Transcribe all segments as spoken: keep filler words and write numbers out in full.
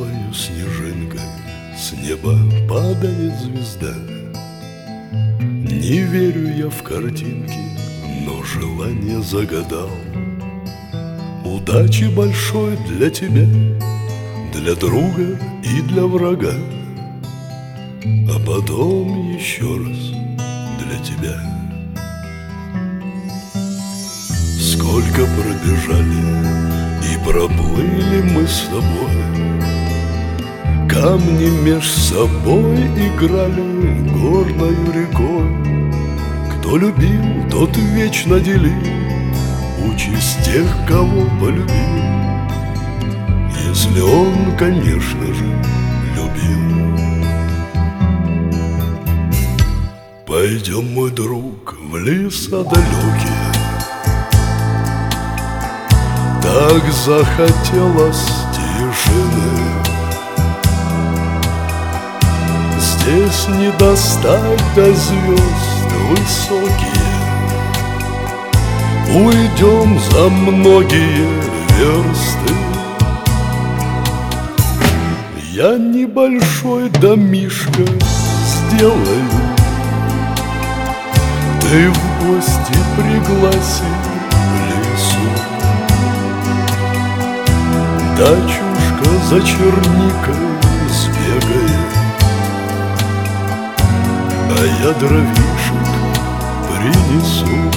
белою снежинкой с неба падает звезда. Не верю я в картинки, но желание загадал. Удачи большой для тебя, для друга и для врага, а потом еще раз для тебя. Сколько пробежали и проплыли мы с тобой, камни меж собой играли горною рекой. Кто любил, тот вечно делил участь тех, кого полюбил, если он, конечно же, любил. Пойдем, мой друг, в леса далекие. Так захотелось тишины. Здесь не достать до звезд высокие. Уйдем за многие версты. Я небольшой домишко сделаю, ты в гости пригласи в лесу. Дачушка за черникой сбегает, а я дровишек принесу.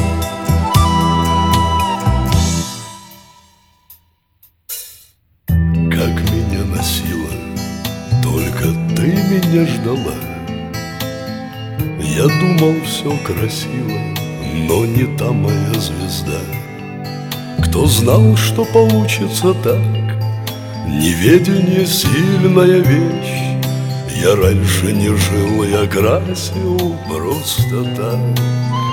Как меня носило, только ты меня ждала. Я думал, все красиво, но не та моя звезда. Кто знал, что получится так? Неведение — сильная вещь. Я раньше не жил, я красил просто так.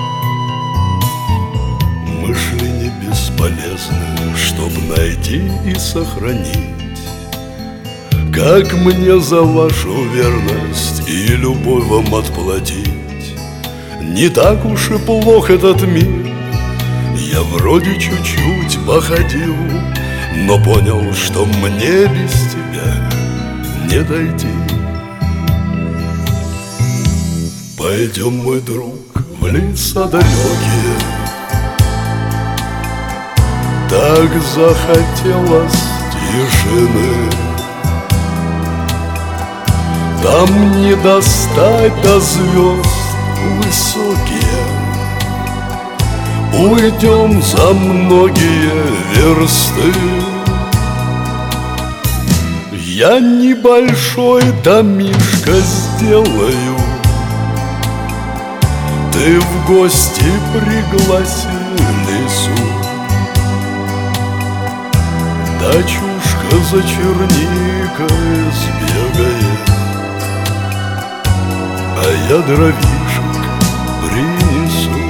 Мысли не бесполезны, чтоб найти и сохранить. Как мне за вашу верность и любовь вам отплатить? Не так уж и плох этот мир. Я вроде чуть-чуть походил, но понял, что мне без тебя не дойти. Пойдем, мой друг, в леса далекие. Так захотелось тишины. Там не достать до звезд высокие. Уйдем за многие версты. Я небольшой домишко сделаю, ты в гости пригласи в лесу. Дачушка за черникой сбегает, а я дровишек принесу.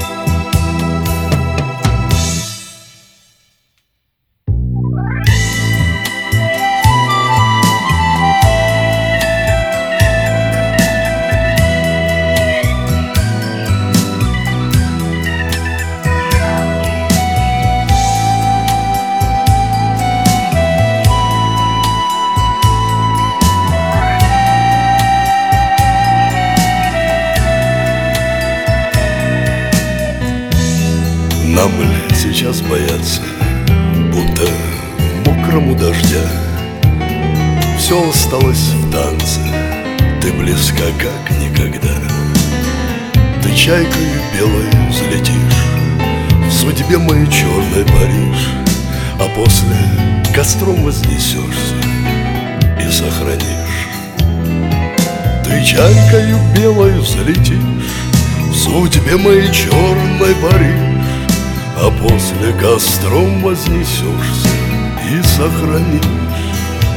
Нам ли сейчас бояться, будто мокрому дождя? Все осталось в танце, ты близка как никогда. Ты чайкою белой взлетишь, в судьбе моей черной Париж, а после костром вознесешься и сохранишь. Ты чайкою белой взлетишь, в судьбе моей черной Париж, а после костром вознесешься и сохранишь.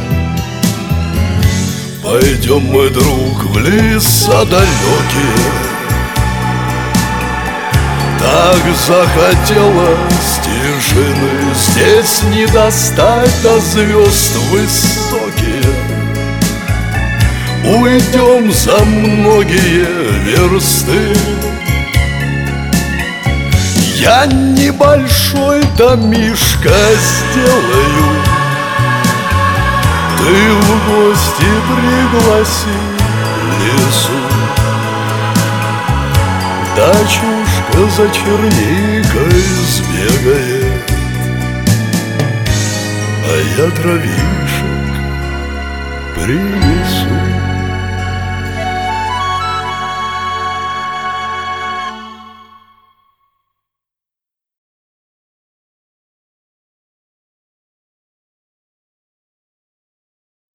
Пойдем, мой друг, в леса далекие. Так захотелось тишины. Здесь не достать до звезд высокие. Уйдем за многие версты. Я небольшой домишко сделаю, ты Ты в гости пригласи лесу. Дачушка за черникой сбегает, а я дровишек принесу.